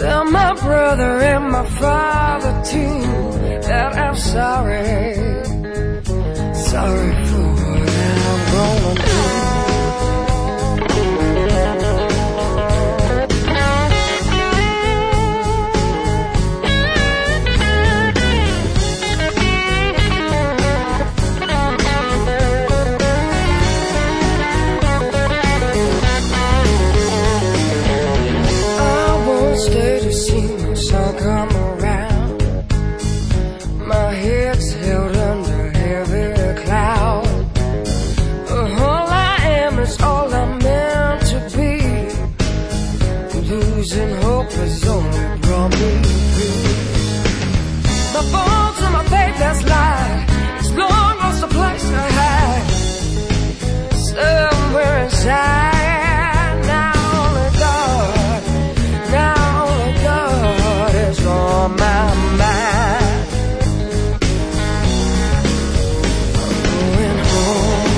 Tell my brother and my father too that I'm sorry, sorry for what I'm gonna do. Stay to see the sun come around. My head's held under heavy cloud. All I am is all I'm meant to be. Losing hope has only brought me through. My bones and my faith that's lied. It's long lost a place to hide. Somewhere inside. On my mind, I'm going home.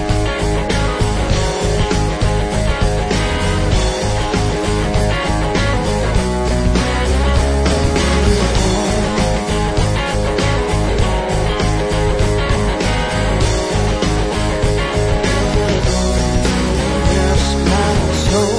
Rest my soul.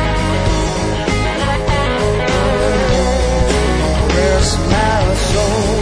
Rest my soul.